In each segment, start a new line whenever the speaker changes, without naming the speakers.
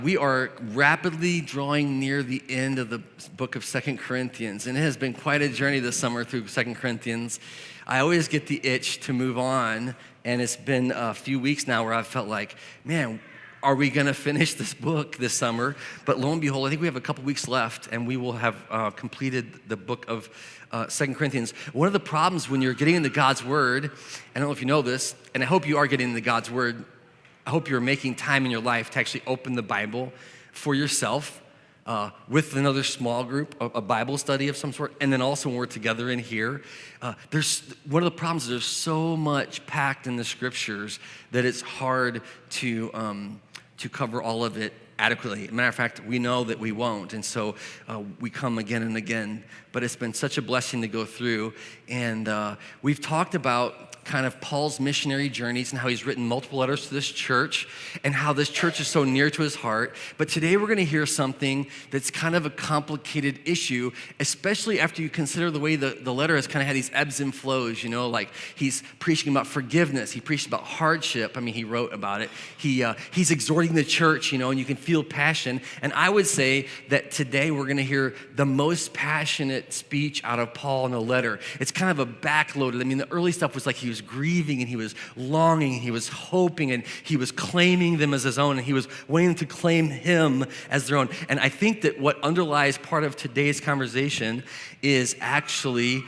We are rapidly drawing near the end of the book of 2 Corinthians, and it has been quite a journey this summer through 2 Corinthians. I always get the itch to move on, and it's been a few weeks now where I've felt like, man, are we going to finish this book this summer? But lo and behold, I think we have a couple weeks left, and we will have completed the book of 2 Corinthians. One of the problems when you're getting into God's Word, I don't know if you know this, and I hope you are getting into God's Word, I hope you're making time in your life to actually open the Bible for yourself with another small group, a Bible study of some sort, and then also when we're together in here. There's one of the problems is there's so much packed in the Scriptures that it's hard to cover all of it adequately. As a matter of fact, we know that we won't, and so we come again and again. But it's been such a blessing to go through, and we've talked about kind of Paul's missionary journeys and how he's written multiple letters to this church and how this church is so near to his heart. But today we're going to hear something that's kind of a complicated issue, especially after you consider the way the letter has kind of had these ebbs and flows, you know, like he's preaching about forgiveness. He preached about hardship. I mean, he wrote about it. He's exhorting the church, you know, and you can feel passion. And I would say that today we're going to hear the most passionate speech out of Paul in a letter. It's kind of a backloaded. I mean, the early stuff was like he was grieving and he was longing, he was hoping, and he was claiming them as his own, and he was waiting to claim him as their own. And I think that what underlies part of today's conversation is actually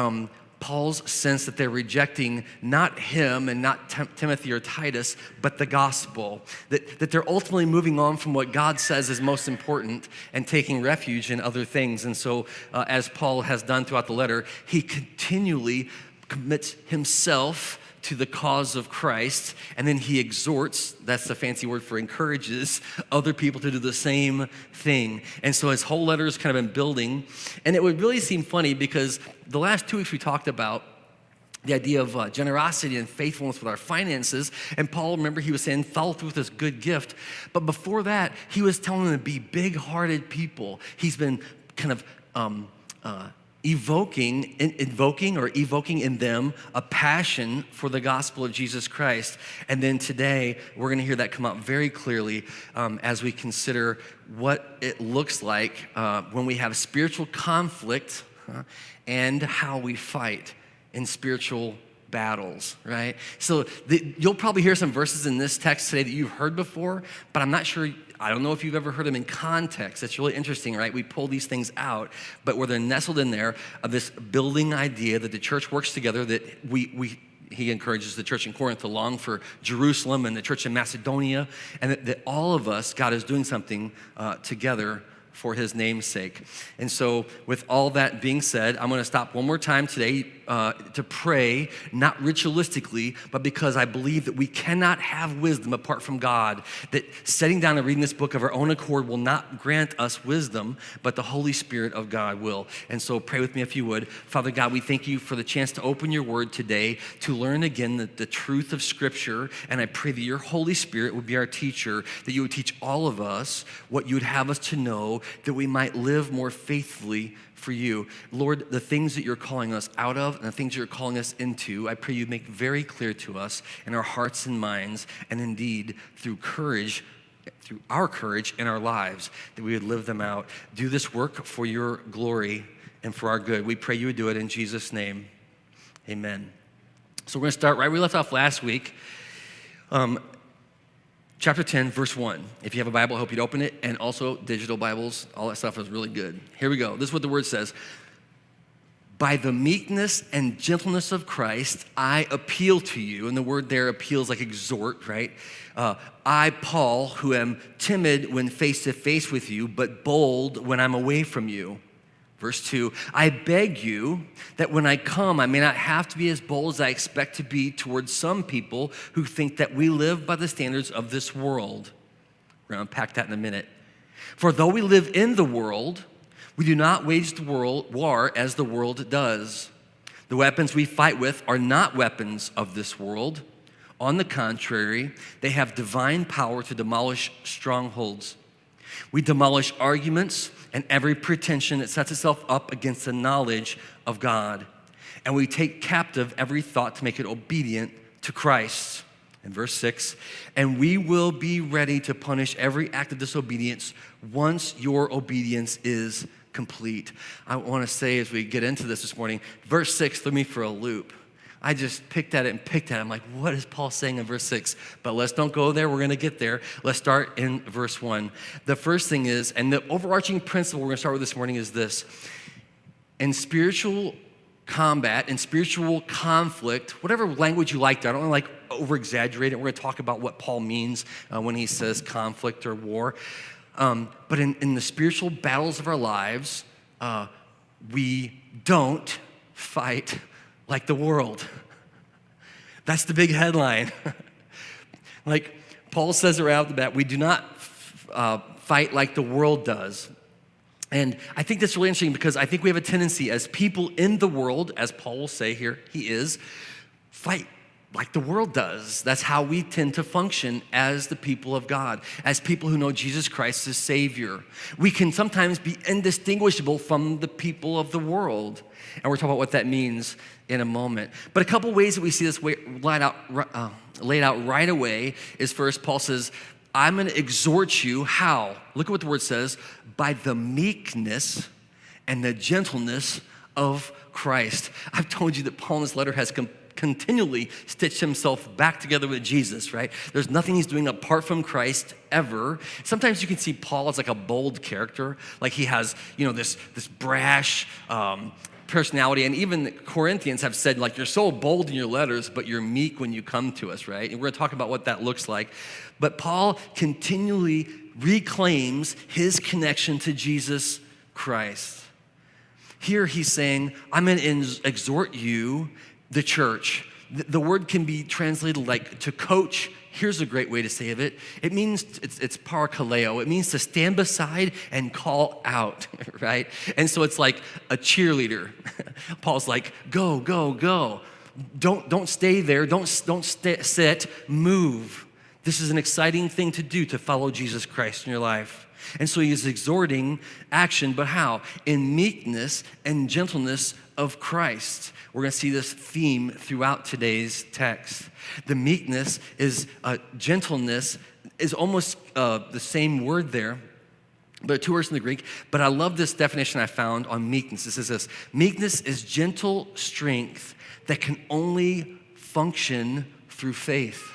Paul's sense that they're rejecting not him and not Timothy or Titus, but the gospel. That they're ultimately moving on from what God says is most important and taking refuge in other things. And so as Paul has done throughout the letter, he continually commits himself to the cause of Christ, and then he exhorts, that's the fancy word for encourages, other people to do the same thing. And so his whole letter has kind of been building, and it would really seem funny because the last 2 weeks we talked about the idea of generosity and faithfulness with our finances, and Paul, remember, he was saying, follow through with this good gift. But before that, he was telling them to be big-hearted people. He's been kind of evoking in them a passion for the gospel of Jesus Christ. And then today, we're going to hear that come out very clearly as we consider what it looks like when we have spiritual conflict and how we fight in spiritual battles, right? So you'll probably hear some verses in this text today that you've heard before, but I don't know if you've ever heard them in context. It's really interesting, right? We pull these things out, but where they're nestled in there of this building idea that the church works together, that he encourages the church in Corinth to long for Jerusalem and the church in Macedonia, and that all of us, God is doing something together for his name's sake. And so with all that being said, I'm going to stop one more time today to pray, not ritualistically, but because I believe that we cannot have wisdom apart from God, that sitting down and reading this book of our own accord will not grant us wisdom, but the Holy Spirit of God will. And so pray with me if you would. Father God, we thank you for the chance to open your word today, to learn again the truth of Scripture, and I pray that your Holy Spirit would be our teacher, that you would teach all of us what you would have us to know, that we might live more faithfully for you. Lord, the things that you're calling us out of and the things you're calling us into, I pray you make very clear to us in our hearts and minds, and indeed through our courage in our lives, that we would live them out. Do this work for your glory and for our good. We pray you would do it in Jesus' name. Amen. So we're going to start right where we left off last week. Chapter 10, verse 1. If you have a Bible, I hope you'd open it. And also digital Bibles, all that stuff is really good. Here we go. This is what the word says. By the meekness and gentleness of Christ, I appeal to you. And the word there appeals like exhort, right? I, Paul, who am timid when face to face with you, but bold when I'm away from you. Verse 2, I beg you that when I come, I may not have to be as bold as I expect to be towards some people who think that we live by the standards of this world. We're going to unpack that in a minute. For though we live in the world, we do not wage the war as the world does. The weapons we fight with are not weapons of this world. On the contrary, they have divine power to demolish strongholds. We demolish arguments and every pretension that sets itself up against the knowledge of God. And we take captive every thought to make it obedient to Christ. In verse 6, and we will be ready to punish every act of disobedience once your obedience is complete. I want to say as we get into this morning, verse 6 threw me for a loop. I just picked at it and picked at it. I'm like, what is Paul saying in verse 6? But let's don't go there. We're going to get there. Let's start in verse 1. The first thing is, and the overarching principle we're going to start with this morning is this. In spiritual combat, in spiritual conflict, whatever language you like, I don't like over-exaggerate it. We're going to talk about what Paul means when he says conflict or war. But in the spiritual battles of our lives, we don't fight like the world. That's the big headline. Like Paul says right out the bat, we do not fight like the world does. And I think that's really interesting because I think we have a tendency as people in the world, as Paul will say here, he is, fight like the world does. That's how we tend to function as the people of God, as people who know Jesus Christ as Savior. We can sometimes be indistinguishable from the people of the world. And we're talking about what that means in a moment. But a couple ways that we see this laid out right away is first, Paul says, I'm going to exhort you, how? Look at what the word says, by the meekness and the gentleness of Christ. I've told you that Paul in this letter has continually stitched himself back together with Jesus, right? There's nothing he's doing apart from Christ ever. Sometimes you can see Paul as like a bold character, like he has, this brash personality. And even the Corinthians have said, like, you're so bold in your letters, but you're meek when you come to us, right? And we're going to talk about what that looks like. But Paul continually reclaims his connection to Jesus Christ. Here he's saying, I'm going to exhort you, the church. The word can be translated like to coach. Here's a great way to say it. It means, it's parakaleo. It means to stand beside and call out, right? And so it's like a cheerleader. Paul's like, go, go, go. Don't stay there. Don't sit, move. This is an exciting thing to do, to follow Jesus Christ in your life. And so he is exhorting action, but how? In meekness and gentleness of Christ. We're going to see this theme throughout today's text. The meekness is gentleness is almost the same word there, but two words in the Greek. But I love this definition I found on meekness. It says this: meekness is gentle strength that can only function through faith.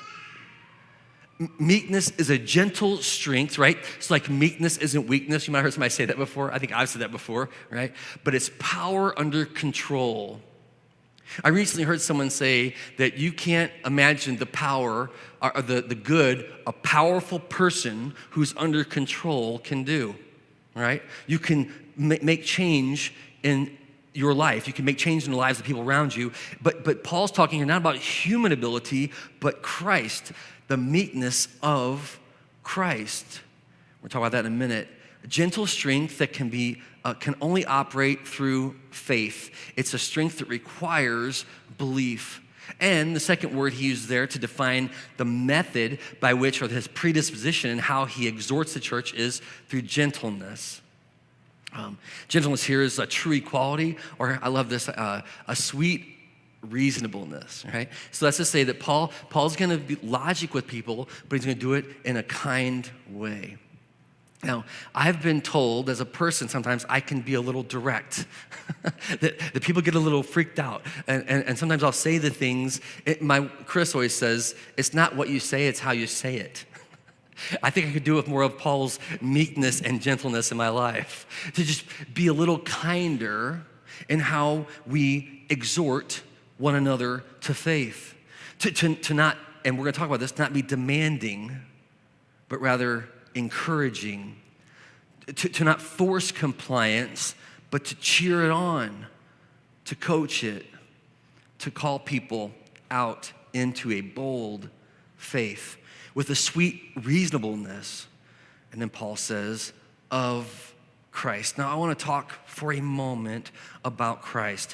Meekness is a gentle strength, right? It's like meekness isn't weakness. You might have heard somebody say that before. I think I've said that before, right? But it's power under control. I recently heard someone say that you can't imagine the power or the good a powerful person who's under control can do, right? You can make change in your life. You can make change in the lives of people around you. But Paul's talking here not about human ability, but Christ, the meekness of Christ. We'll talk about that in a minute. Gentle strength that can only operate through faith. It's a strength that requires belief. And the second word he used there to define the method by which, or his predisposition and how he exhorts the church, is through gentleness. Gentleness here is a true equality, or I love this, a sweet reasonableness, right? So that's to say that Paul's going to be logic with people, but he's going to do it in a kind way. Now, I've been told as a person sometimes I can be a little direct, that people get a little freaked out. And sometimes I'll say the things, Chris always says, it's not what you say, it's how you say it. I think I could do with more of Paul's meekness and gentleness in my life, to just be a little kinder in how we exhort one another to faith, to not, and we're going to talk about this, not be demanding, but rather encouraging, to not force compliance, but to cheer it on, to coach it, to call people out into a bold faith with a sweet reasonableness. And then Paul says, of Christ. Now I want to talk for a moment about Christ.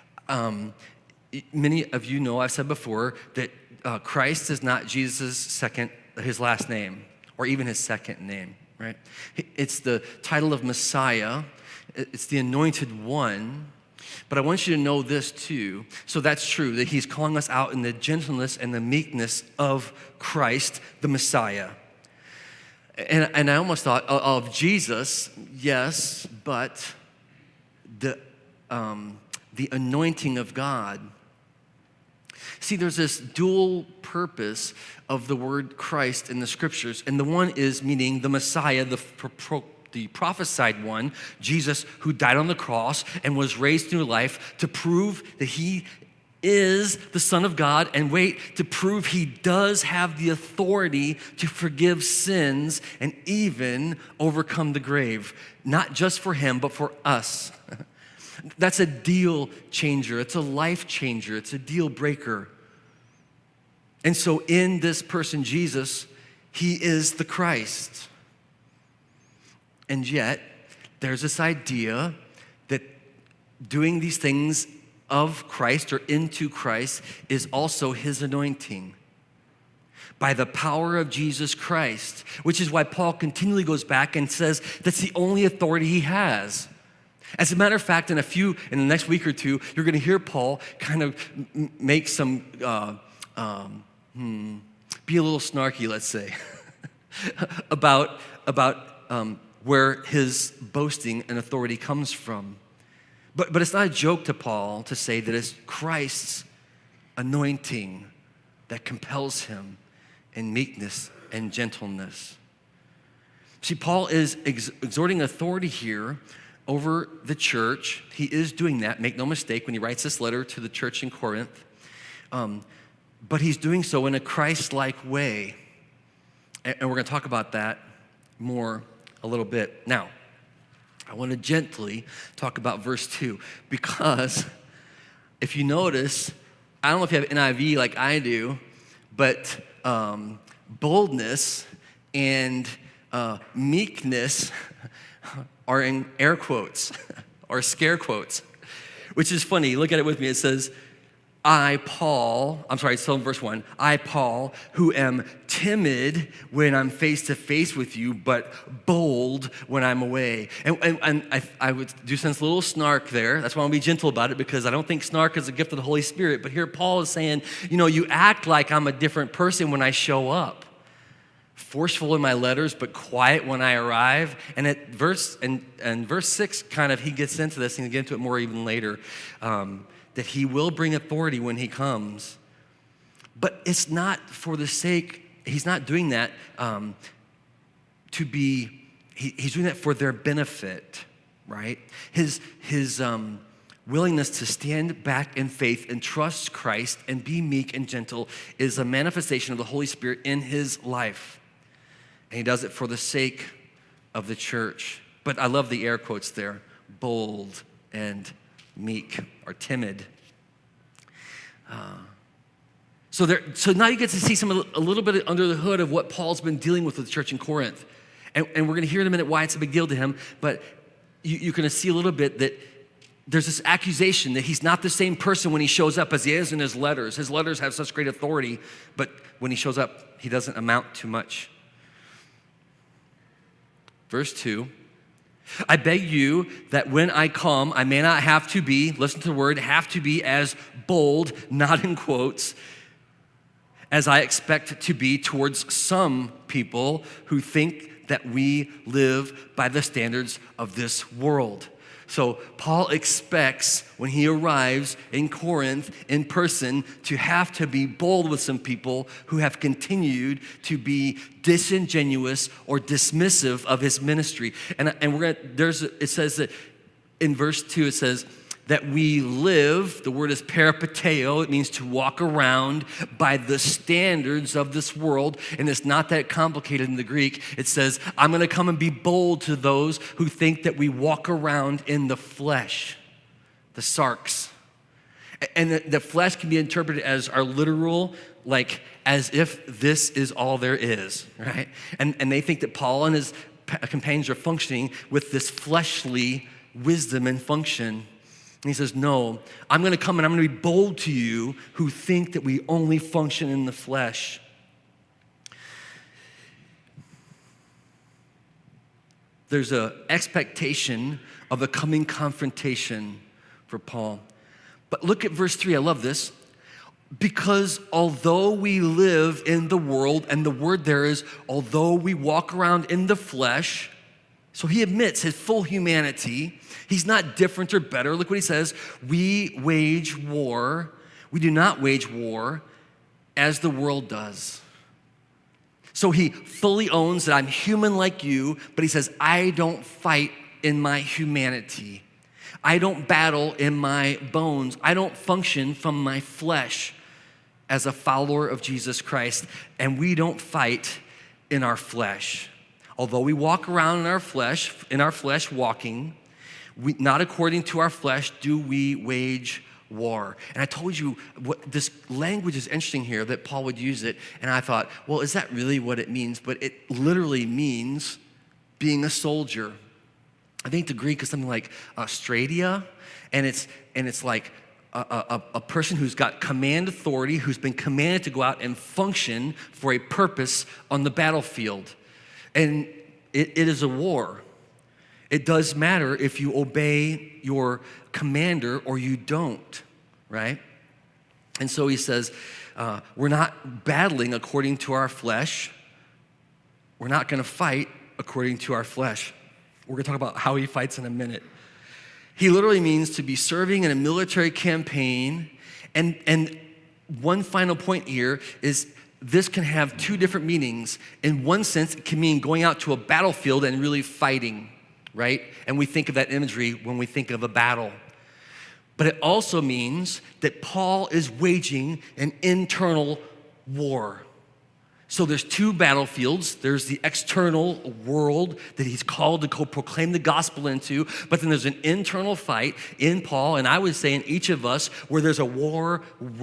Many of you know, I've said before, that Christ is not his last name, or even his second name, right? It's the title of Messiah. It's the anointed one. But I want you to know this too. So that's true, that he's calling us out in the gentleness and the meekness of Christ, the Messiah. And I almost thought of Jesus, yes, but the anointing of God. See, there's this dual purpose of the word Christ in the scriptures, and the one is meaning the Messiah, the prophesied one, Jesus, who died on the cross and was raised to new life to prove that he is the Son of God, and to prove he does have the authority to forgive sins and even overcome the grave, not just for him, but for us. That's a deal changer. It's a life changer. It's a deal breaker. And so in this person, Jesus, he is the Christ. And yet, there's this idea that doing these things of Christ or into Christ is also his anointing by the power of Jesus Christ, which is why Paul continually goes back and says that's the only authority he has. As a matter of fact, in the next week or two, you're going to hear Paul kind of make some, be a little snarky, let's say, about where his boasting and authority comes from. But it's not a joke to Paul to say that it's Christ's anointing that compels him in meekness and gentleness. See, Paul is exhorting authority here over the church. He is doing that, make no mistake, when he writes this letter to the church in Corinth. But he's doing so in a Christ-like way. And we're going to talk about that more a little bit. Now, I want to gently talk about verse 2, because if you notice, I don't know if you have NIV like I do, but boldness and meekness are in air quotes or scare quotes, which is funny. Look at it with me. It says, so in verse 1, I, Paul, who am timid when I'm face to face with you, but bold when I'm away. And I would do sense a little snark there. That's why I'm going to be gentle about it, because I don't think snark is a gift of the Holy Spirit. But here Paul is saying, you act like I'm a different person when I show up. Forceful in my letters, but quiet when I arrive. And at verse 6, kind of, he gets into this, and he'll get into it more even later, that he will bring authority when he comes. But it's not for the sake, he's not doing that he's doing that for their benefit, right? His willingness to stand back in faith and trust Christ and be meek and gentle is a manifestation of the Holy Spirit in his life. And he does it for the sake of the church. But I love the air quotes there, bold and meek or timid. So now you get to see a little bit under the hood of what Paul's been dealing with the church in Corinth. And we're going to hear in a minute why it's a big deal to him. But you're going to see a little bit that there's this accusation that he's not the same person when he shows up as he is in his letters. His letters have such great authority, but when he shows up, he doesn't amount to much. Verse 2. I beg you that when I come, I may not have to be, listen to the word, have to be as bold, not in quotes, as I expect to be towards some people who think that we live by the standards of this world. So Paul expects when he arrives in Corinth in person to have to be bold with some people who have continued to be disingenuous or dismissive of his ministry. And it says that in verse 2, it says that we live, the word is peripateo, it means to walk around by the standards of this world, and it's not that complicated in the Greek. It says, I'm gonna come and be bold to those who think that we walk around in the flesh, the sarx. And the flesh can be interpreted as our literal, like as if this is all there is, right? And they think that Paul and his companions are functioning with this fleshly wisdom and function. And he says, no, I'm going to come and I'm going to be bold to you who think that we only function in the flesh. There's an expectation of a coming confrontation for Paul. But look at verse 3. I love this. Because although we live in the world, and the word there is, although we walk around in the flesh, so he admits his full humanity. He's not different or better. Look what he says. We wage war. We do not wage war as the world does. So he fully owns that I'm human like you, but he says, I don't fight in my humanity. I don't battle in my bones. I don't function from my flesh as a follower of Jesus Christ, and we don't fight in our flesh. Although we walk around in our flesh walking, not according to our flesh do we wage war. And I told you this language is interesting here that Paul would use it, and I thought, well, is that really what it means? But it literally means being a soldier. I think the Greek is something like stratia, and it's like a person who's got command authority, who's been commanded to go out and function for a purpose on the battlefield. And it is a war. It does matter if you obey your commander or you don't, right? And so he says, we're not battling according to our flesh. We're not going to fight according to our flesh. We're going to talk about how he fights in a minute. He literally means to be serving in a military campaign. And one final point here is this can have two different meanings. In one sense, it can mean going out to a battlefield and really fighting, right? And we think of that imagery when we think of a battle. But it also means that Paul is waging an internal war. So there's two battlefields. There's the external world that he's called to go proclaim the gospel into, but then there's an internal fight in Paul, and I would say in each of us, where there's a war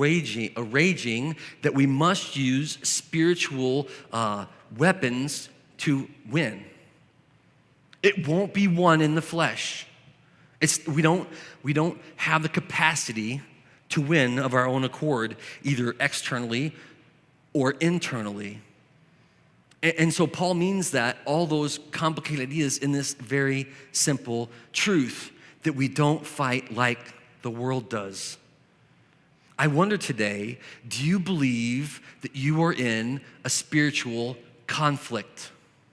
raging that we must use spiritual weapons to win. It won't be won in the flesh. We don't have the capacity to win of our own accord, either externally or internally. And so Paul means that all those complicated ideas in this very simple truth that we don't fight like the world does. I wonder today, do you believe that you are in a spiritual conflict?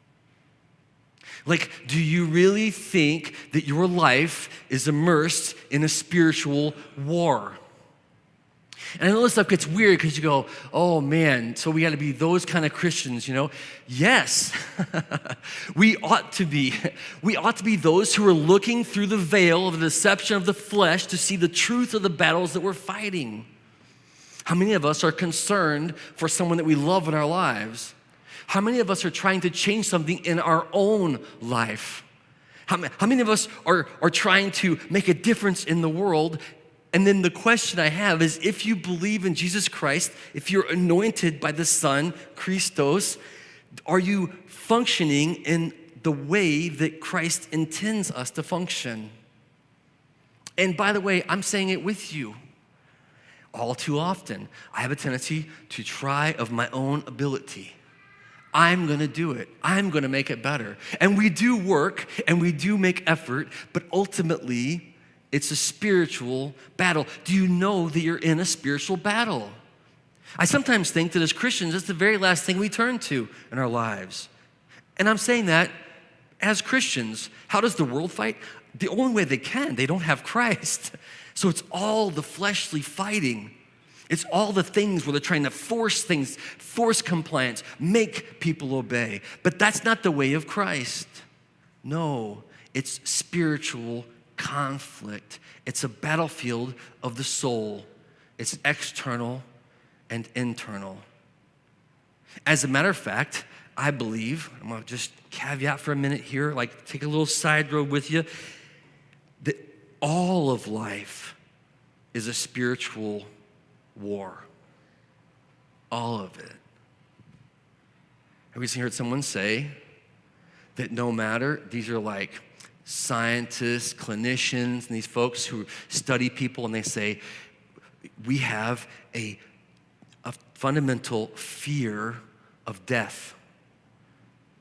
Like, do you really think that your life is immersed in a spiritual war? And I know this stuff gets weird because you go, oh man, so we got to be those kind of Christians, you know? Yes, we ought to be. We ought to be those who are looking through the veil of the deception of the flesh to see the truth of the battles that we're fighting. How many of us are concerned for someone that we love in our lives? How many of us are trying to change something in our own life? How many of us are trying to make a difference in the world? And then the question I have is, if you believe in Jesus Christ, if you're anointed by the Son, Christos, are you functioning in the way that Christ intends us to function? And by the way, I'm saying it with you. All too often, I have a tendency to try of my own ability. I'm gonna do it. I'm gonna make it better. And we do work and we do make effort, but ultimately, it's a spiritual battle. Do you know that you're in a spiritual battle? I sometimes think that as Christians, it's the very last thing we turn to in our lives. And I'm saying that as Christians. How does the world fight? The only way they can. They don't have Christ. So it's all the fleshly fighting. It's all the things where they're trying to force things, force compliance, make people obey. But that's not the way of Christ. No, it's spiritual conflict. It's a battlefield of the soul. It's external and internal. As a matter of fact, I believe, I'm gonna just caveat for a minute here, like take a little side road with you, that all of life is a spiritual war. All of it. Have you heard someone say that no matter, these are like scientists, clinicians, and these folks who study people, and they say, we have a fundamental fear of death.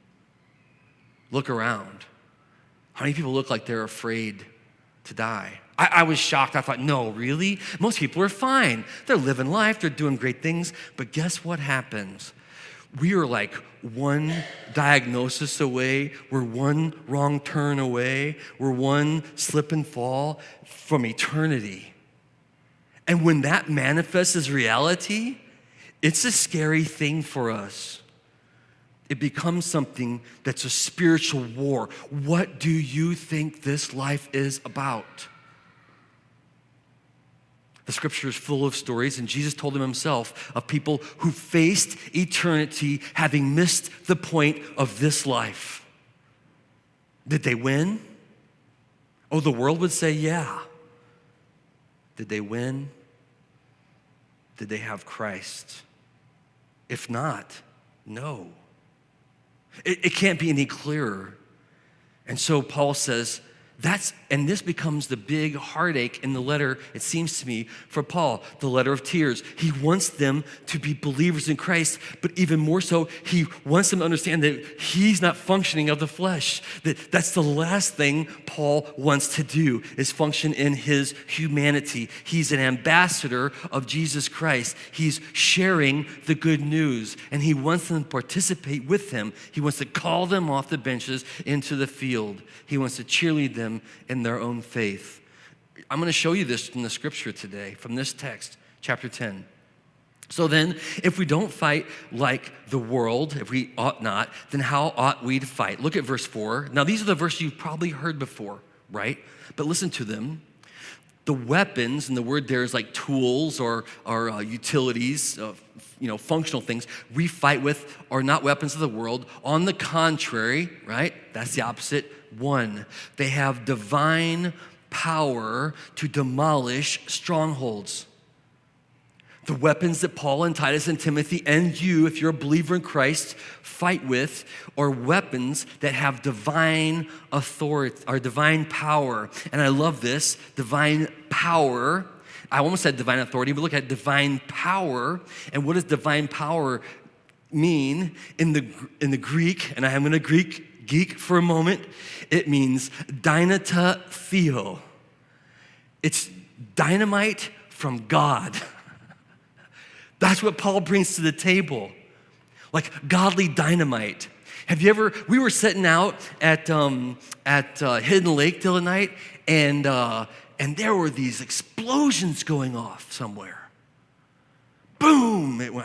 Look around. How many people look like they're afraid to die? I was shocked. I thought, no, really? Most people are fine. They're living life. They're doing great things. But guess what happens? We are like one diagnosis away. We're one wrong turn away. We're one slip and fall from eternity. And when that manifests as reality, it's a scary thing for us. It becomes something that's a spiritual war. What do you think this life is about? The scripture is full of stories, and Jesus told them himself of people who faced eternity having missed the point of this life. Did they win? Oh, the world would say, yeah. Did they win? Did they have Christ? If not, no. It can't be any clearer. And so Paul says, and this becomes the big heartache in the letter, it seems to me, for Paul, the letter of tears. He wants them to be believers in Christ, but even more so, he wants them to understand that he's not functioning of the flesh. That's the last thing Paul wants to do, is function in his humanity. He's an ambassador of Jesus Christ. He's sharing the good news, and he wants them to participate with him. He wants to call them off the benches into the field. He wants to cheerlead them in their own faith. I'm going to show you this from the scripture today, from this text, chapter 10. So then, if we don't fight like the world, if we ought not, then how ought we to fight? Look at verse 4. Now, these are the verses you've probably heard before, right? But listen to them. The weapons, and the word there is like tools or utilities, functional things we fight with are not weapons of the world. On the contrary, right? That's the opposite. One, they have divine power to demolish strongholds. The weapons that Paul and Titus and Timothy and you, if you're a believer in Christ, fight with are weapons that have divine authority or divine power. And I love this, divine power. I almost said divine authority, but look at divine power. And what does divine power mean in the Greek? And I am going to geek for a moment. It means dynata theo. It's dynamite from God. That's what Paul brings to the table, like godly dynamite. Have you ever? We were sitting out at Hidden Lake the other night, and there were these explosions going off somewhere. Boom! It went.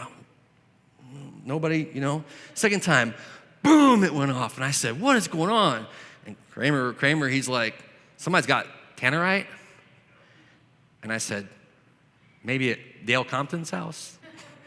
Nobody, Second time, boom! It went off, and I said, "What is going on?" And Kramer, he's like, "Somebody's got tannerite," and I said, "Maybe at Dale Compton's house."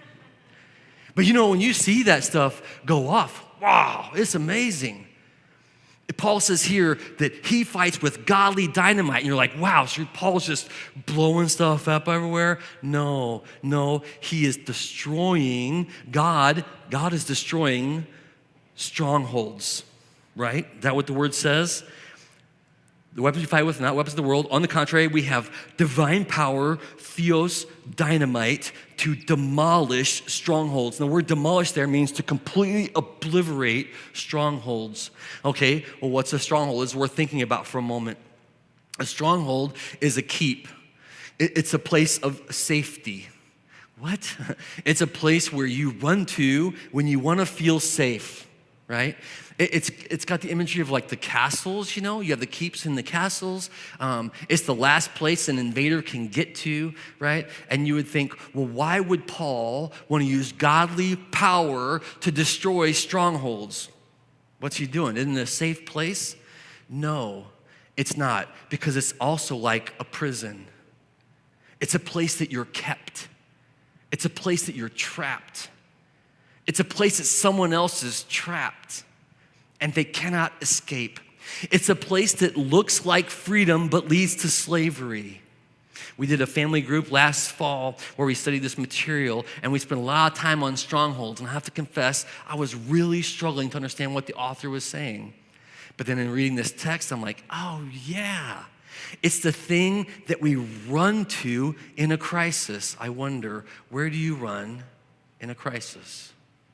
But when you see that stuff go off, wow, it's amazing. Paul says here that he fights with godly dynamite, and you're like, wow, so Paul's just blowing stuff up everywhere? No, he is destroying, God is destroying strongholds, right? Is that what the word says? The weapons you fight with are not weapons of the world. On the contrary, we have divine power, theos, dynamite, to demolish strongholds. And the word demolish there means to completely obliterate strongholds. Okay, well, what's a stronghold? It's worth thinking about for a moment. A stronghold is a keep. It's a place of safety. What? It's a place where you run to when you want to feel safe, right? It's got the imagery of like the castles, you have the keeps in the castles. It's the last place an invader can get to, right? And you would think, well, why would Paul want to use godly power to destroy strongholds? What's he doing? Isn't it a safe place? No, it's not, because it's also like a prison. It's a place that you're kept. It's a place that you're trapped. It's a place that someone else is trapped, and they cannot escape. It's a place that looks like freedom but leads to slavery. We did a family group last fall where we studied this material, and we spent a lot of time on strongholds. And I have to confess, I was really struggling to understand what the author was saying. But then in reading this text, I'm like, oh yeah. It's the thing that we run to in a crisis. I wonder, where do you run in a crisis?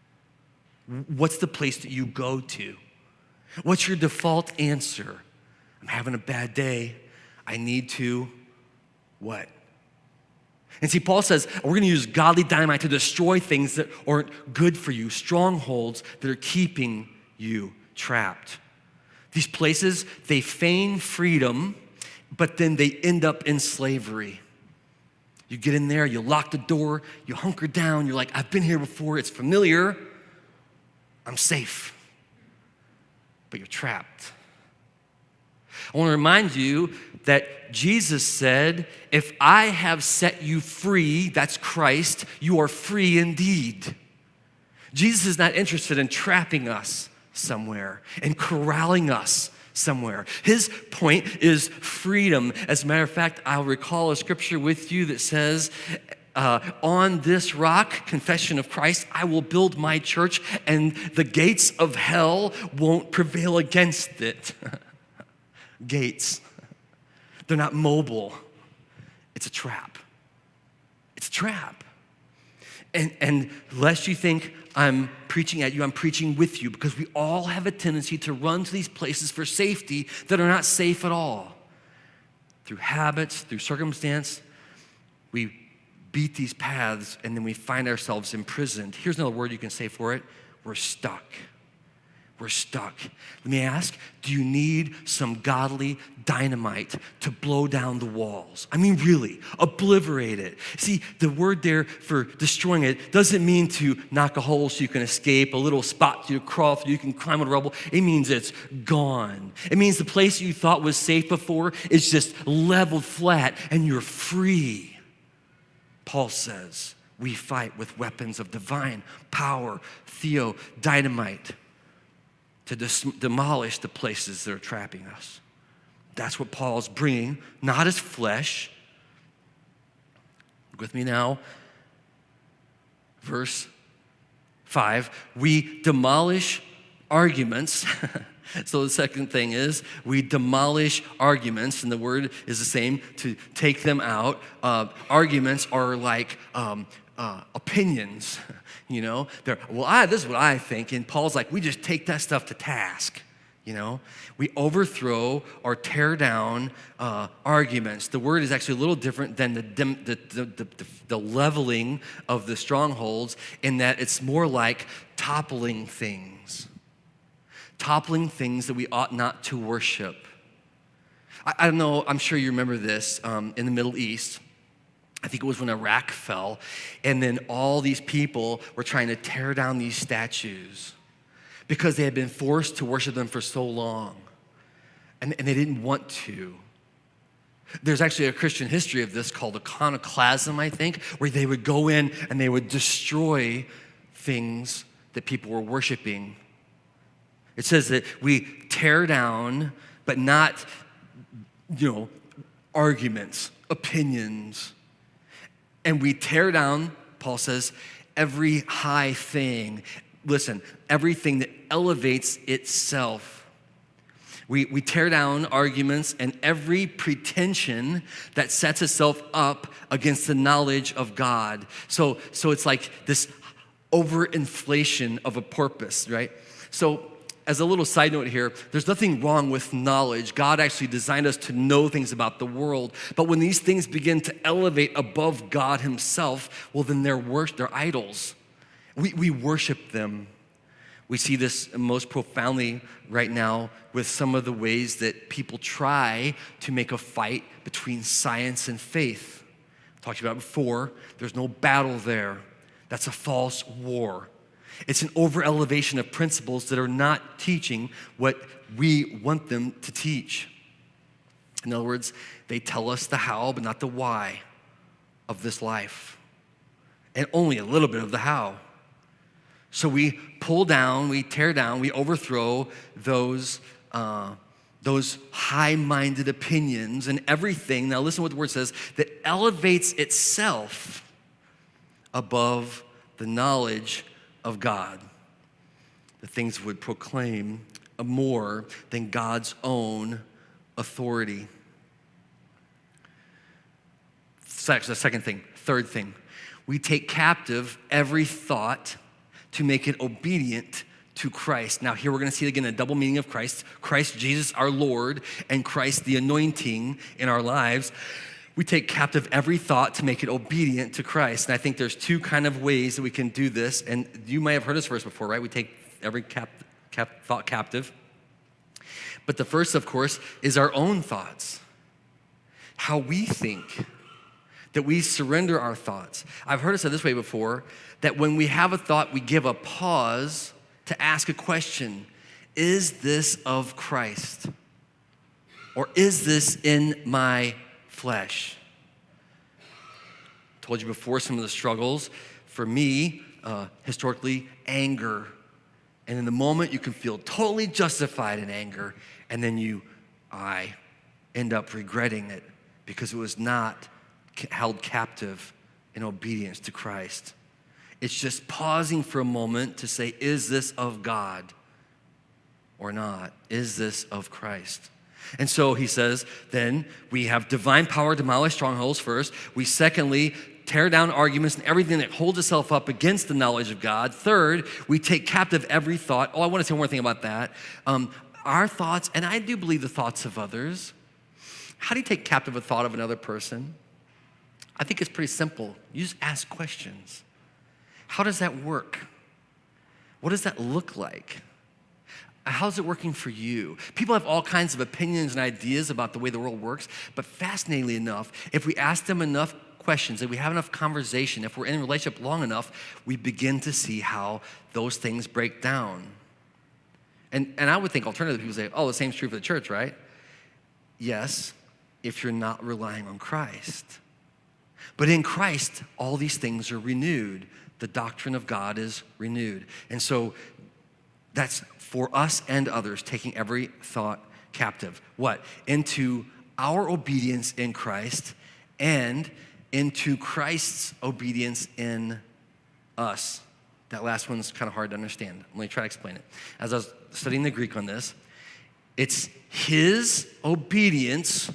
What's the place that you go to? What's your default answer? I'm having a bad day. I need to what? And see, Paul says, we're going to use godly dynamite to destroy things that aren't good for you, strongholds that are keeping you trapped. These places, they feign freedom, but then they end up in slavery. You get in there, you lock the door, you hunker down, you're like, I've been here before, it's familiar, I'm safe. But you're trapped. I want to remind you that Jesus said, if I have set you free, that's Christ, you are free indeed. Jesus is not interested in trapping us somewhere and corralling us somewhere. His point is freedom. As a matter of fact, I'll recall a scripture with you that says, on this rock, confession of Christ, I will build my church and the gates of hell won't prevail against it. Gates. They're not mobile. It's a trap. It's a trap. And lest you think I'm preaching at you, I'm preaching with you, because we all have a tendency to run to these places for safety that are not safe at all. Through habits, through circumstance, we beat these paths and then we find ourselves imprisoned. Here's another word you can say for it. We're stuck. We're stuck. Let me ask, do you need some godly dynamite to blow down the walls? I mean, really, obliterate it. See, the word there for destroying it doesn't mean to knock a hole so you can escape, a little spot you crawl through, you can climb on rubble. It means it's gone. It means the place you thought was safe before is just leveled flat and you're free. Paul says, we fight with weapons of divine power, theo, dynamite, to demolish the places that are trapping us. That's what Paul's bringing, not his flesh. Look with me now. Verse 5, we demolish arguments. So the second thing is we demolish arguments, and the word is the same, to take them out. Arguments are like opinions. You know, this is what I think. And Paul's like, we just take that stuff to task. You know, we overthrow or tear down arguments. The word is actually a little different than the leveling of the strongholds, in that it's more like toppling things that we ought not to worship. I don't know, I'm sure you remember this in the Middle East. I think it was when Iraq fell, and then all these people were trying to tear down these statues because they had been forced to worship them for so long, and they didn't want to. There's actually a Christian history of this called iconoclasm, I think, where they would go in and they would destroy things that people were worshiping. It says that we tear down, but not, arguments, opinions. And we tear down, Paul says, every high thing. Listen, everything that elevates itself. We tear down arguments and every pretension that sets itself up against the knowledge of God. So it's like this overinflation of a purpose, right? So as a little side note here, there's nothing wrong with knowledge. God actually designed us to know things about the world. But when these things begin to elevate above God himself, well, then they're idols. We worship them. We see this most profoundly right now with some of the ways that people try to make a fight between science and faith. I talked about it before. There's no battle there. That's a false war. It's an over-elevation of principles that are not teaching what we want them to teach. In other words, they tell us the how, but not the why of this life. And only a little bit of the how. So we pull down, we tear down, we overthrow those high-minded opinions and everything, now listen to what the word says, that elevates itself above the knowledge of God. The things would proclaim more than God's own authority. The second thing, third thing, we take captive every thought to make it obedient to Christ. Now here we're going to see again a double meaning of Christ. Christ Jesus our Lord and Christ the anointing in our lives. We take captive every thought to make it obedient to Christ. And I think there's two kind of ways that we can do this. And you might have heard this verse before, right? We take every thought captive. But the first, of course, is our own thoughts. How we think, that we surrender our thoughts. I've heard it said this way before, that when we have a thought, we give a pause to ask a question. Is this of Christ? Or is this in my flesh? Told you before some of the struggles. For me, historically, anger. And in the moment, you can feel totally justified in anger, and then I end up regretting it because it was not held captive in obedience to Christ. It's just pausing for a moment to say, is this of God or not? Is this of Christ? And so he says, then we have divine power to demolish strongholds first. We secondly tear down arguments and everything that holds itself up against the knowledge of God. Third, we take captive every thought. Oh, I want to say one more thing about that. Our thoughts, and I do believe the thoughts of others. How do you take captive a thought of another person? I think it's pretty simple. You just ask questions. How does that work? What does that look like? How's it working for you? People have all kinds of opinions and ideas about the way the world works, but fascinatingly enough, if we ask them enough questions, if we have enough conversation, if we're in a relationship long enough, we begin to see how those things break down. And I would think alternatively, people say, oh, the same's true for the church, right? Yes, if you're not relying on Christ. But in Christ, all these things are renewed. The doctrine of God is renewed. And so that's for us and others, taking every thought captive. What? Into our obedience in Christ and into Christ's obedience in us. That last one's kind of hard to understand. Let me try to explain it. As I was studying the Greek on this, it's his obedience,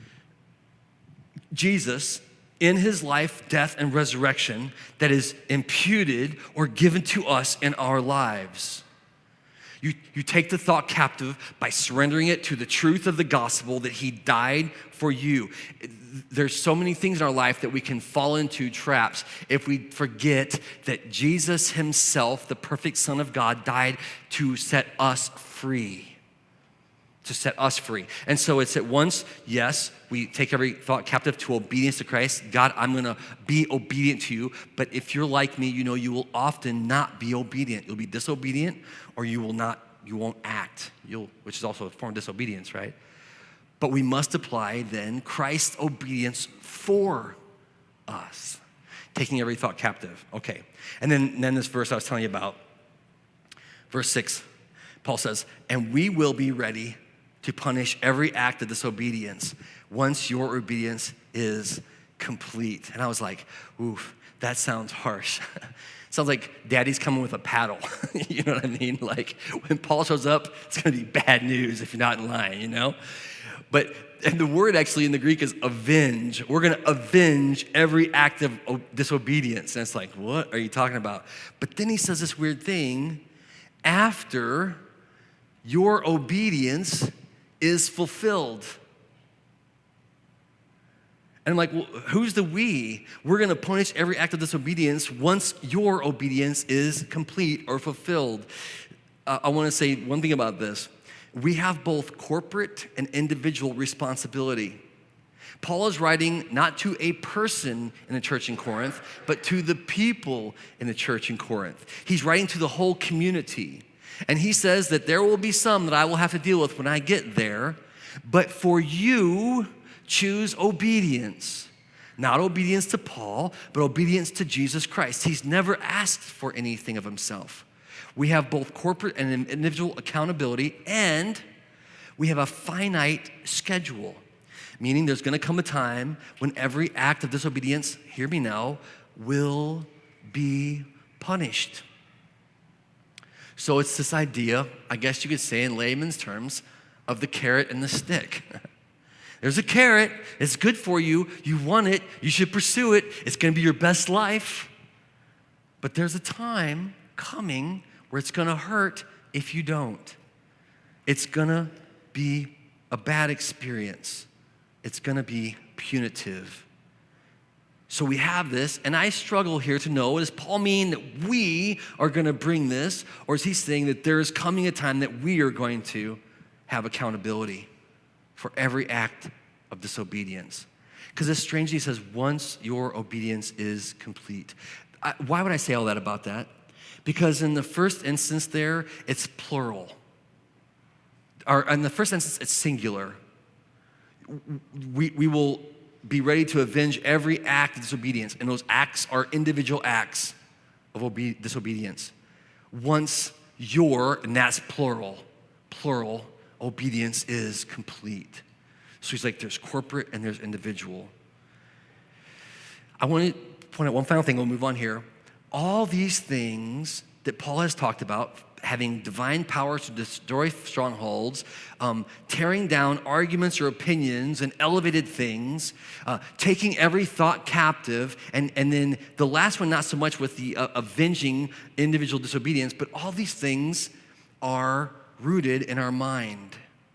Jesus, in his life, death, and resurrection that is imputed or given to us in our lives. You take the thought captive by surrendering it to the truth of the gospel that he died for you. There's so many things in our life that we can fall into traps if we forget that Jesus himself, the perfect Son of God, died to set us free. To set us free. And so it's at once, yes, we take every thought captive to obedience to Christ. God, I'm gonna be obedient to you. But if you're like me, you know you will often not be obedient. You'll be disobedient, or you won't act, which is also a form of disobedience, right? But we must apply then Christ's obedience for us, taking every thought captive. Okay, and then this verse I was telling you about, verse 6, Paul says, and we will be ready to punish every act of disobedience once your obedience is complete. And I was like, oof, that sounds harsh. Sounds like daddy's coming with a paddle. You know what I mean? Like when Paul shows up, it's gonna be bad news if you're not in line, you know? And the word actually in the Greek is avenge. We're gonna avenge every act of disobedience. And it's like, what are you talking about? But then he says this weird thing, after your obedience is fulfilled. And I'm like, well, who's the we? We're gonna punish every act of disobedience once your obedience is complete or fulfilled. I wanna say one thing about this. We have both corporate and individual responsibility. Paul is writing not to a person in the church in Corinth, but to the people in the church in Corinth. He's writing to the whole community. And he says that there will be some that I will have to deal with when I get there, but for you, choose obedience. Not obedience to Paul, but obedience to Jesus Christ. He's never asked for anything of himself. We have both corporate and individual accountability, and we have a finite schedule, meaning there's gonna come a time when every act of disobedience, hear me now, will be punished. So it's this idea, I guess you could say in layman's terms, of the carrot and the stick. There's a carrot, it's good for you, you want it, you should pursue it, it's gonna be your best life. But there's a time coming where it's gonna hurt if you don't. It's gonna be a bad experience. it's going to be punitive. So we have this, and I struggle here to know, does Paul mean that we are going to bring this, or is he saying that there is coming a time that we are going to have accountability for every act of disobedience? Because as strangely he says, once your obedience is complete. Why would I say all that about that? Because in the first instance there, it's plural. Or in the first instance, it's singular. We will be ready to avenge every act of disobedience, and those acts are individual acts of disobedience. Once your, and that's plural, obedience is complete. So he's like, there's corporate and there's individual. I want to point out one final thing, we'll move on here. All these things that Paul has talked about, having divine power to destroy strongholds, tearing down arguments or opinions and elevated things, taking every thought captive, and then the last one, not so much with the avenging individual disobedience, but all these things are rooted in our mind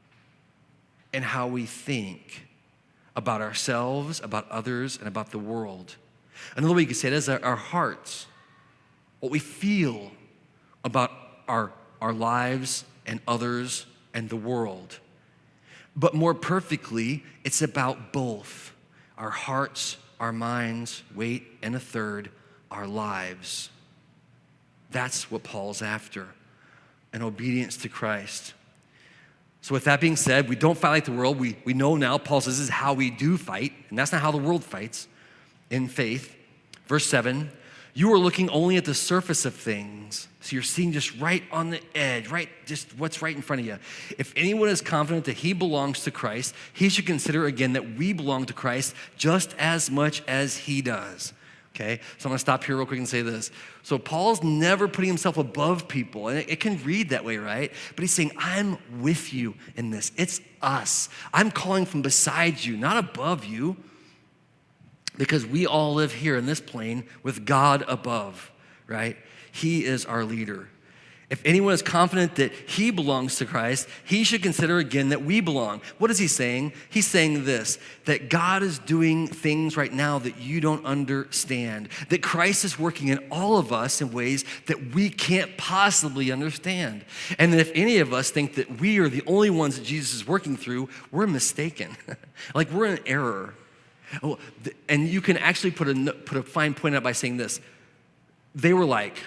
and how we think about ourselves, about others, and about the world. Another way you could say it is our hearts, what we feel about our lives and others and the world. But more perfectly, it's about both. Our hearts, our minds, wait, and a third, our lives. That's what Paul's after, an obedience to Christ. So with that being said, we don't fight like the world. We know now, Paul says this is how we do fight, and that's not how the world fights in faith. Verse 7, you are looking only at the surface of things. So you're seeing just right on the edge, right, just what's right in front of you. If anyone is confident that he belongs to Christ, he should consider again that we belong to Christ just as much as he does. Okay, so I'm gonna stop here real quick and say this. So Paul's never putting himself above people, and it can read that way, right? But he's saying, I'm with you in this. It's us. I'm calling from beside you, not above you, because we all live here in this plane with God above, right? He is our leader. If anyone is confident that he belongs to Christ, he should consider again that we belong. What is he saying? He's saying this, that God is doing things right now that you don't understand, that Christ is working in all of us in ways that we can't possibly understand. And that if any of us think that we are the only ones that Jesus is working through, we're mistaken. Like we're in error. Oh, and you can actually put a fine point out by saying this. They were like,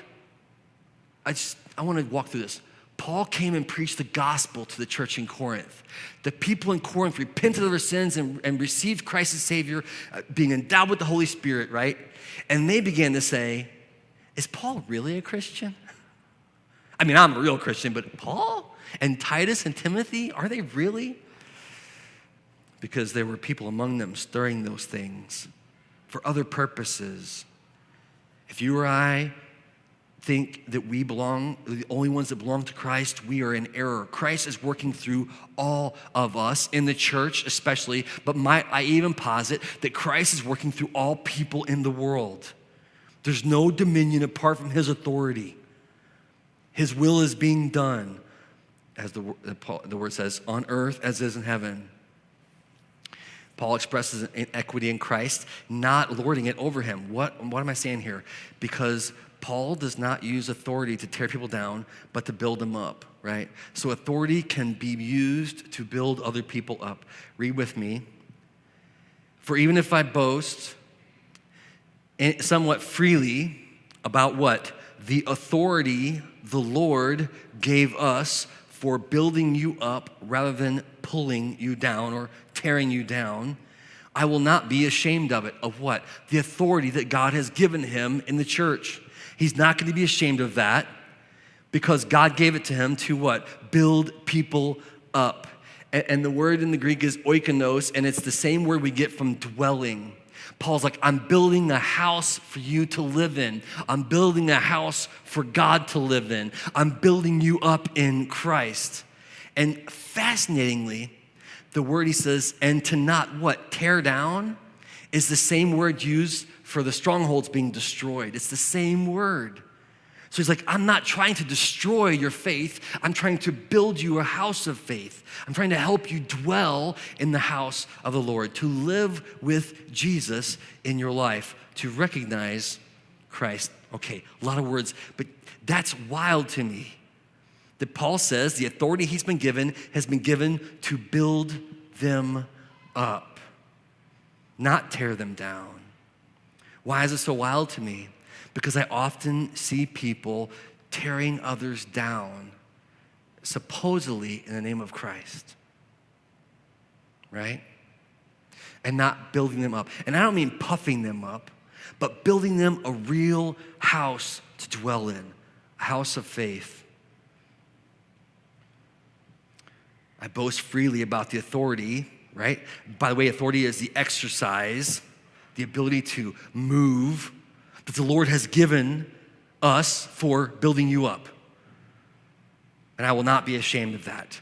I want to walk through this. Paul came and preached the gospel to the church in Corinth. The people in Corinth repented of their sins and received Christ as Savior, being endowed with the Holy Spirit, right? And they began to say, is Paul really a Christian? I mean, I'm a real Christian, but Paul and Titus and Timothy, are they really? Because there were people among them stirring those things for other purposes. If you or I think that we belong, the only ones that belong to Christ, we are in error. Christ is working through all of us, in the church especially, but might I even posit that Christ is working through all people in the world. There's no dominion apart from his authority. His will is being done, as the word says, on earth as is in heaven. Paul expresses an equity in Christ, not lording it over him. What am I saying here? Because Paul does not use authority to tear people down, but to build them up, right? So authority can be used to build other people up. Read with me. For even if I boast somewhat freely about what? The authority the Lord gave us for building you up rather than pulling you down or tearing you down, I will not be ashamed of it. Of what? The authority that God has given him in the church. He's not going to be ashamed of that because God gave it to him to what? Build people up. And the word in the Greek is oikonos, and it's the same word we get from dwelling. Paul's like, I'm building a house for you to live in. I'm building a house for God to live in. I'm building you up in Christ. And fascinatingly, the word he says, and to not what? Tear down, is the same word used for the strongholds being destroyed. It's the same word. So he's like, I'm not trying to destroy your faith. I'm trying to build you a house of faith. I'm trying to help you dwell in the house of the Lord, to live with Jesus in your life, to recognize Christ. Okay, a lot of words, but that's wild to me. That Paul says the authority he's been given has been given to build them up, not tear them down. Why is it so wild to me? Because I often see people tearing others down, supposedly in the name of Christ, right? And not building them up. And I don't mean puffing them up, but building them a real house to dwell in, a house of faith. I boast freely about the authority, right? By the way, authority is the exercise, the ability to move that the Lord has given us for building you up. And I will not be ashamed of that.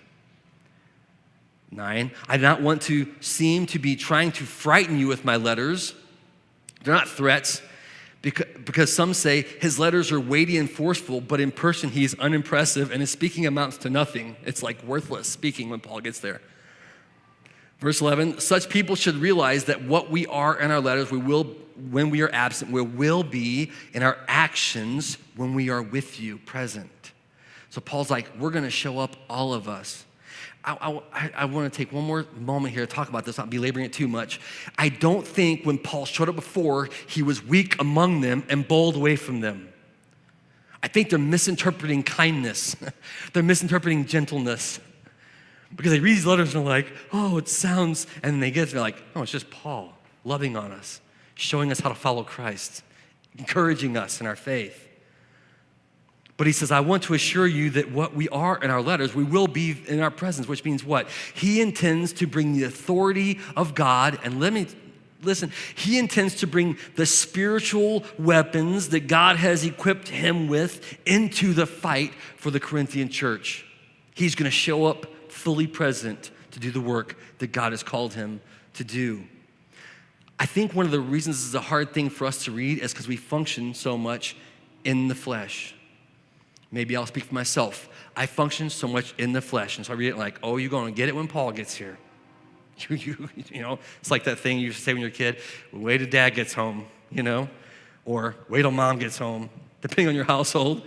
9, I do not want to seem to be trying to frighten you with my letters. They're not threats, because some say his letters are weighty and forceful, but in person he is unimpressive and his speaking amounts to nothing. It's like worthless speaking when Paul gets there. Verse 11, such people should realize that what we are in our letters, we will, when we are absent, we will be in our actions when we are with you, present. So Paul's like, we're going to show up, all of us. I want to take one more moment here to talk about this, not belaboring it too much. I don't think when Paul showed up before, he was weak among them and bold away from them. I think they're misinterpreting kindness. They're misinterpreting gentleness. Because they read these letters and they're like, oh, it sounds, and they get it, they're like, oh, it's just Paul loving on us, showing us how to follow Christ, encouraging us in our faith. But he says, I want to assure you that what we are in our letters, we will be in our presence, which means what? He intends to bring the authority of God, and listen, he intends to bring the spiritual weapons that God has equipped him with into the fight for the Corinthian church. He's going to show up fully present to do the work that God has called him to do. I think one of the reasons this is a hard thing for us to read is because we function so much in the flesh. Maybe I'll speak for myself. I function so much in the flesh, and so I read it like, oh, you're going to get it when Paul gets here. You know, it's like that thing you used to say when you were a kid, wait till dad gets home, you know, or wait till mom gets home, depending on your household.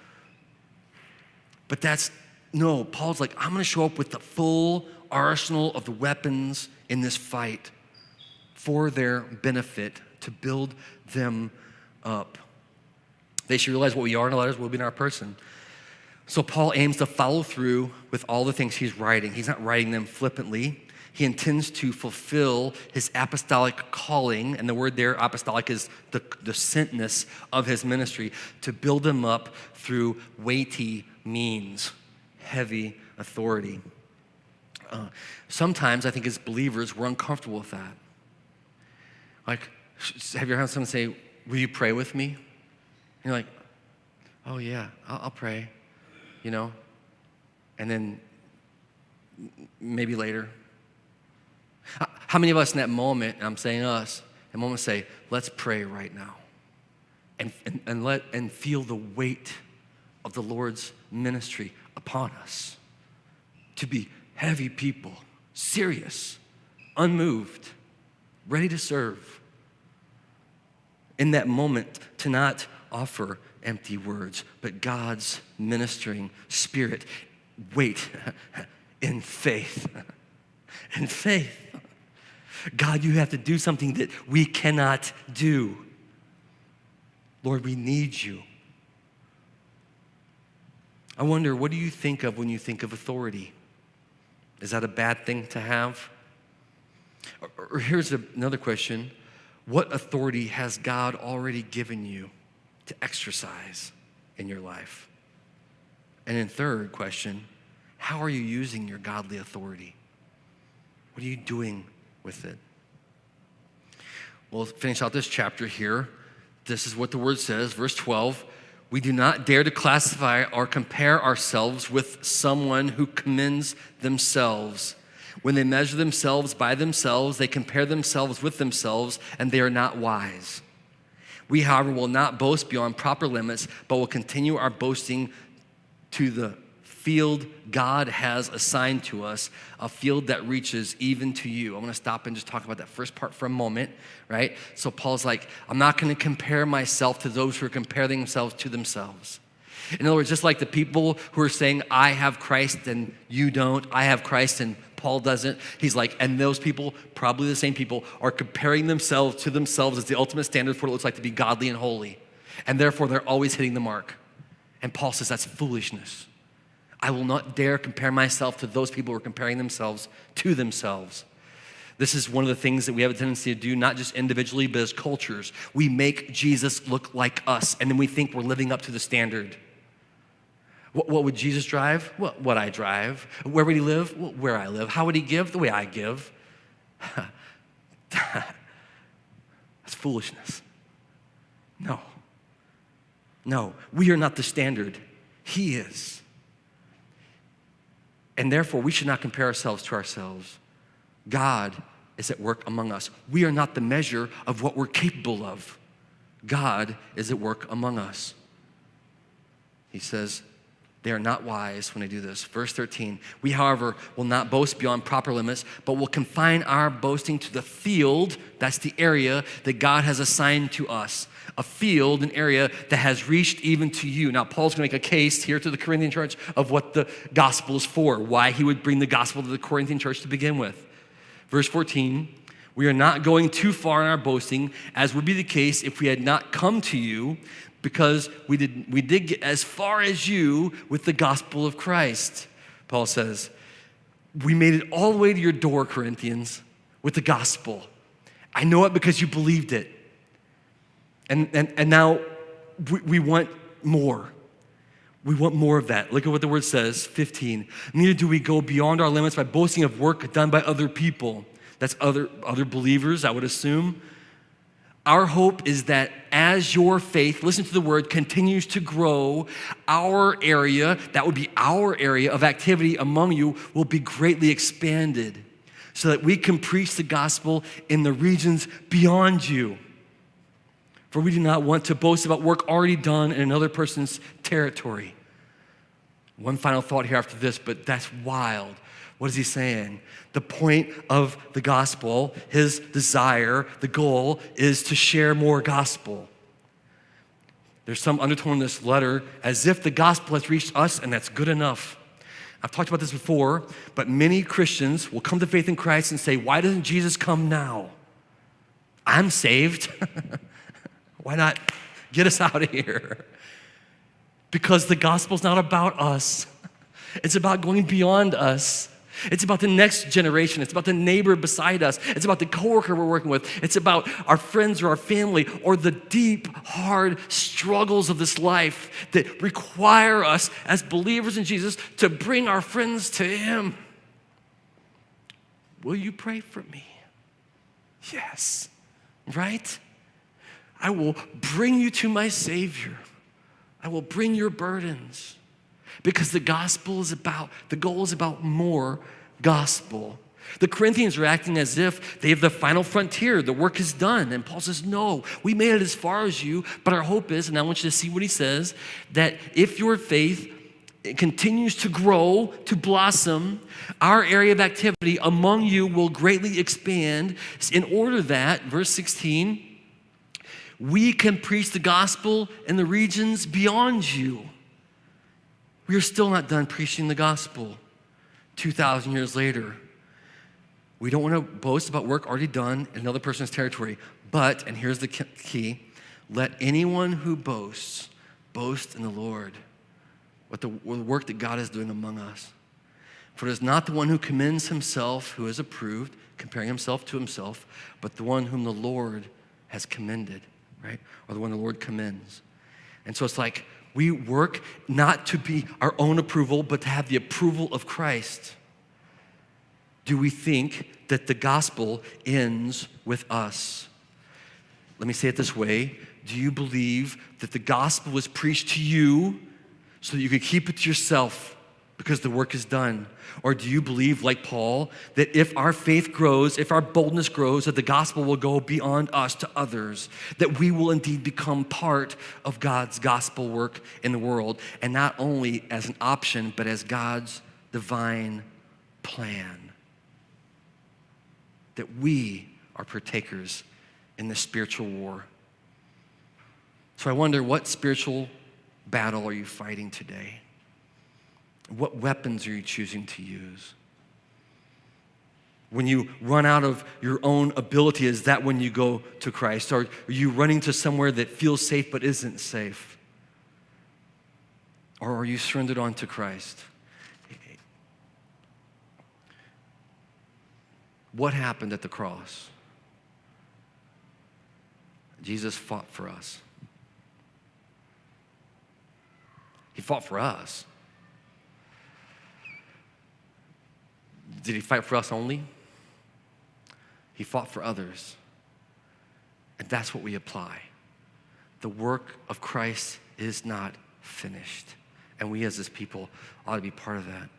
But no, Paul's like, I'm going to show up with the full arsenal of the weapons in this fight for their benefit, to build them up. They should realize what we are in our letters will be in our person. So Paul aims to follow through with all the things he's writing. He's not writing them flippantly. He intends to fulfill his apostolic calling, and the word there, apostolic, is the sentness of his ministry, to build them up through weighty means, heavy authority. Sometimes I think as believers, we're uncomfortable with that. Like, have you ever had someone say, will you pray with me? And you're like, oh yeah, I'll pray, you know? And then maybe later. How many of us in that moment, and I'm saying us, in that moment say, let's pray right now. And feel the weight of the Lord's ministry upon us. To be heavy people, serious, unmoved, ready to serve. In that moment, to not offer empty words, but God's ministering spirit. Wait, in faith. In faith. God, you have to do something that we cannot do. Lord, we need you. I wonder, what do you think of when you think of authority? Is that a bad thing to have? Or here's another question. What authority has God already given you to exercise in your life? And then third question, how are you using your godly authority? What are you doing with it? We'll finish out this chapter here. This is what the word says, verse 12. We do not dare to classify or compare ourselves with someone who commends themselves. When they measure themselves by themselves, they compare themselves with themselves, and they are not wise. We, however, will not boast beyond proper limits, but will continue our boasting to the field God has assigned to us, a field that reaches even to you. I'm going to stop and just talk about that first part for a moment, right? So Paul's like, I'm not going to compare myself to those who are comparing themselves to themselves. In other words, just like the people who are saying, I have Christ and you don't, I have Christ and Paul doesn't. He's like, and those people, probably the same people, are comparing themselves to themselves as the ultimate standard for what it looks like to be godly and holy. And therefore, they're always hitting the mark. And Paul says that's foolishness. I will not dare compare myself to those people who are comparing themselves to themselves. This is one of the things that we have a tendency to do, not just individually, but as cultures. We make Jesus look like us, and then we think we're living up to the standard. What would Jesus drive? What I drive. Where would he live? Where I live. How would he give? The way I give. That's foolishness. No, we are not the standard. He is. And therefore, we should not compare ourselves to ourselves. God is at work among us. We are not the measure of what we're capable of. God is at work among us. He says, they are not wise when they do this. Verse 13, we, however, will not boast beyond proper limits, but will confine our boasting to the field, that's the area that God has assigned to us. A field, an area that has reached even to you. Now, Paul's going to make a case here to the Corinthian church of what the gospel is for, why he would bring the gospel to the Corinthian church to begin with. Verse 14, we are not going too far in our boasting, as would be the case if we had not come to you, because we did get as far as you with the gospel of Christ. Paul says, we made it all the way to your door, Corinthians, with the gospel. I know it because you believed it. And now we want more. We want more of that. Look at what the word says, 15. Neither do we go beyond our limits by boasting of work done by other people. That's other believers, I would assume. Our hope is that as your faith, listen to the word, continues to grow, our area, that would be our area of activity among you, will be greatly expanded so that we can preach the gospel in the regions beyond you. For we do not want to boast about work already done in another person's territory. One final thought here after this, but that's wild. What is he saying? The point of the gospel, his desire, the goal is to share more gospel. There's some undertone in this letter as if the gospel has reached us and that's good enough. I've talked about this before, but many Christians will come to faith in Christ and say, why doesn't Jesus come now? I'm saved. Why not get us out of here? Because the gospel's not about us. It's about going beyond us. It's about the next generation. It's about the neighbor beside us. It's about the coworker we're working with. It's about our friends or our family or the deep, hard struggles of this life that require us as believers in Jesus to bring our friends to him. Will you pray for me? Yes, right? I will bring you to my Savior. I will bring your burdens. Because the goal is about more gospel. The Corinthians are acting as if they have the final frontier. The work is done. And Paul says, no, we made it as far as you, but our hope is, and I want you to see what he says, that if your faith continues to grow, to blossom, our area of activity among you will greatly expand in order that, verse 16, we can preach the gospel in the regions beyond you. We are still not done preaching the gospel 2,000 years later. We don't want to boast about work already done in another person's territory. But, and here's the key, let anyone who boasts, boast in the Lord, with the work that God is doing among us. For it is not the one who commends himself who is approved, comparing himself to himself, but the one whom the Lord has commended, right? Or the one the Lord commends. And so it's like, we work not to be our own approval, but to have the approval of Christ. Do we think that the gospel ends with us? Let me say it this way. Do you believe that the gospel was preached to you so that you could keep it to yourself because the work is done? Or do you believe, like Paul, that if our faith grows, if our boldness grows, that the gospel will go beyond us to others, that we will indeed become part of God's gospel work in the world, and not only as an option, but as God's divine plan? That we are partakers in this spiritual war. So I wonder, what spiritual battle are you fighting today? What weapons are you choosing to use? When you run out of your own ability, is that when you go to Christ? Or are you running to somewhere that feels safe but isn't safe? Or are you surrendered on to Christ? What happened at the cross? Jesus fought for us. He fought for us. Did he fight for us only? He fought for others. And that's what we apply. The work of Christ is not finished. And we as his people ought to be part of that.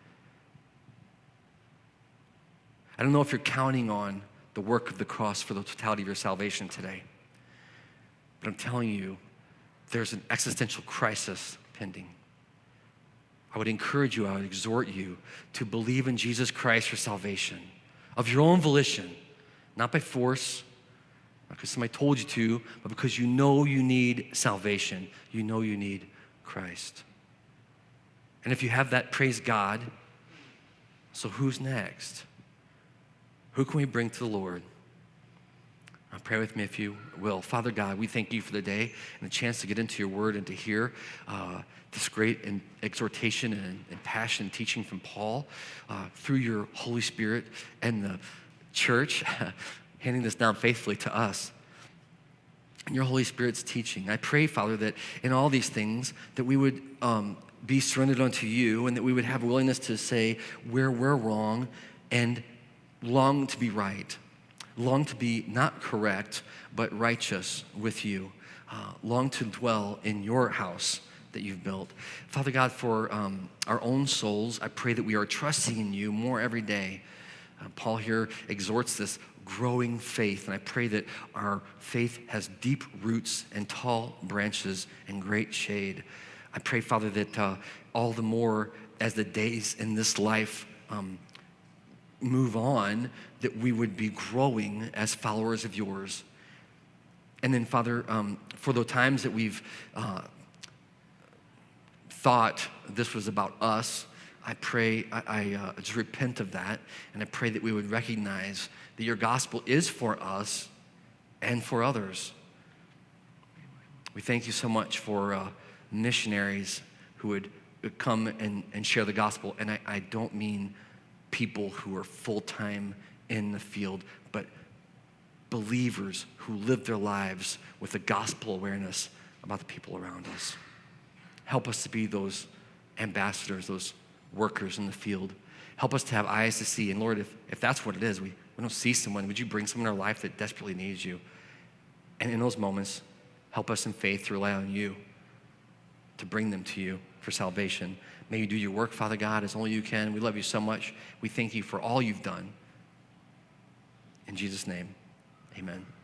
I don't know if you're counting on the work of the cross for the totality of your salvation today. But I'm telling you, there's an existential crisis pending. I would encourage you, I would exhort you to believe in Jesus Christ for salvation of your own volition, not by force, not because somebody told you to, but because you know you need salvation. You know you need Christ. And if you have that, praise God. So who's next? Who can we bring to the Lord? Pray with me if you will. Father God, we thank you for the day and the chance to get into your word and to hear this great exhortation and passion and teaching from Paul through your Holy Spirit and the church, handing this down faithfully to us. And your Holy Spirit's teaching. I pray, Father, that in all these things that we would be surrendered unto you, and that we would have willingness to say where we're wrong and long to be right. Long to be not correct, but righteous with you. Long to dwell in your house that you've built. Father God, for our own souls, I pray that we are trusting in you more every day. Paul here exhorts this growing faith, and I pray that our faith has deep roots and tall branches and great shade. I pray, Father, that all the more as the days in this life move on, that we would be growing as followers of yours. And then, Father, for the times that we've thought this was about us, I pray, I just repent of that, and I pray that we would recognize that your gospel is for us and for others. We thank you so much for missionaries who would come and share the gospel, and I don't mean people who are full-time in the field, but believers who live their lives with a gospel awareness about the people around us. Help us to be those ambassadors, those workers in the field. Help us to have eyes to see. And Lord, if that's what it is, we don't see someone, would you bring someone in our life that desperately needs you? And in those moments, help us in faith to rely on you, to bring them to you for salvation. May you do your work, Father God, as only you can. We love you so much. We thank you for all you've done. In Jesus' name, amen.